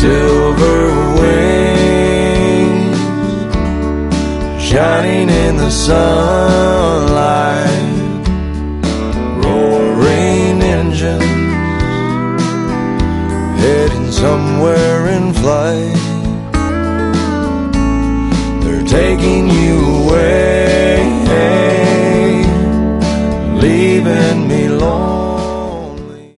silver wings shining in the sunlight, roaring engines heading somewhere in flight. They're taking you away, leaving me